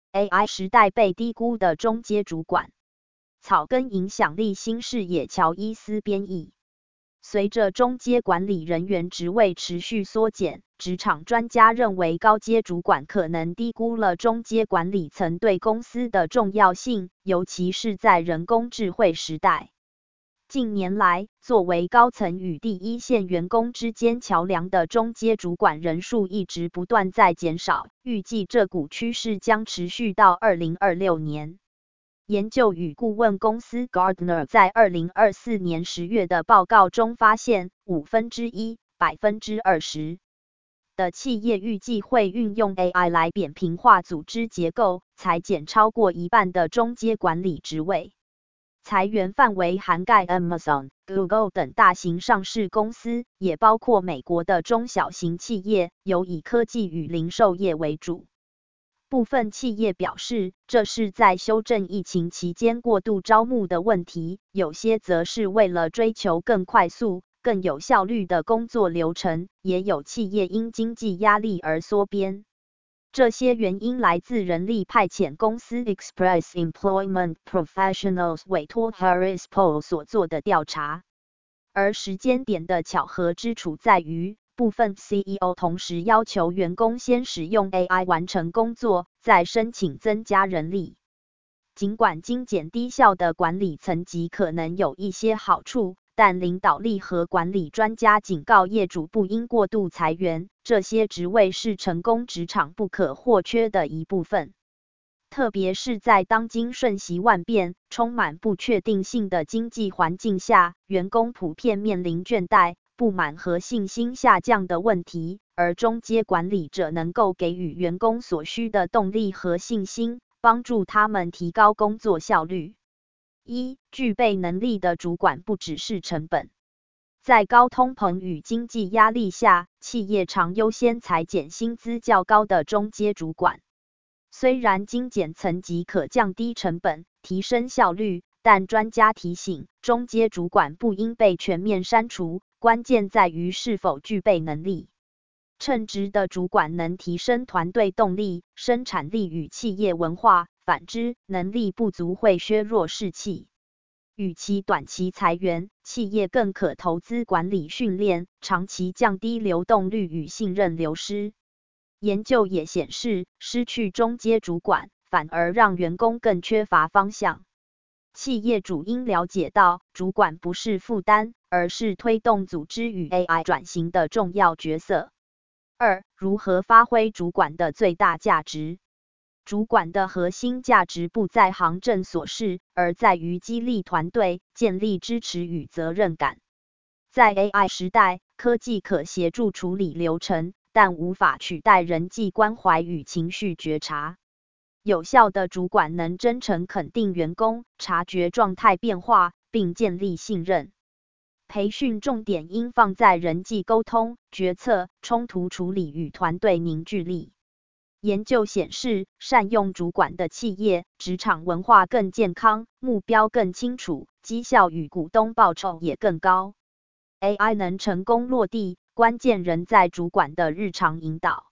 AI 时代被低估的中阶主管。草根影响力新视野乔伊斯编译。随着中阶管理人员职位持续缩减，职场专家认为高阶主管可能低估了中阶管理层对公司的重要性，尤其是在人工智慧时代。近年来，作为高层与第一线员工之间桥梁的中阶主管人数一直不断在减少，预计这股趋势将持续到2026年。研究与顾问公司 Gardner 在2024年10月的报告中发现，1%的企业预计会运用 AI 来扁平化组织结构，裁减超过一半的中阶管理职位。裁员范围涵盖 Amazon、Google 等大型上市公司，也包括美国的中小型企业，尤以科技与零售业为主。部分企业表示，这是在修正疫情期间过度招募的问题，有些则是为了追求更快速、更有效率的工作流程，也有企业因经济压力而缩编。这些原因来自人力派遣公司 Express Employment Professionals 委托 Harris Poll 所做的调查。而时间点的巧合之处在于，部分 CEO 同时要求员工先使用 AI 完成工作，再申请增加人力。尽管精简低效的管理层级可能有一些好处，但领导力和管理专家警告业主不应过度裁员，这些职位是成功职场不可或缺的一部分。特别是在当今瞬息万变、充满不确定性的经济环境下，员工普遍面临倦怠、不满和信心下降的问题，而中阶管理者能够给予员工所需的动力和信心，帮助他们提高工作效率。具备能力的主管不只是成本。在高通膨与经济压力下，企业常优先裁减薪资较高的中阶主管。虽然精简层级可降低成本、提升效率，但专家提醒，中阶主管不应被全面删除，关键在于是否具备能力。称职的主管能提升团队动力、生产力与企业文化，反之，能力不足会削弱士气。与其短期裁员，企业更可投资管理训练，长期降低流动率与信任流失。研究也显示，失去中阶主管，反而让员工更缺乏方向。企业主应了解到，主管不是负担，而是推动组织与 AI 转型的重要角色。如何发挥主管的最大价值？主管的核心价值不在行政琐事，而在于激励团队，建立支持与责任感。在 AI 时代，科技可协助处理流程，但无法取代人际关怀与情绪觉察。有效的主管能真诚肯定员工，察觉状态变化，并建立信任。培训重点应放在人际沟通、决策、冲突处理与团队凝聚力。研究显示，善用主管的企业，职场文化更健康，目标更清楚，绩效与股东报酬也更高。AI 能成功落地，关键仍在主管的日常引导。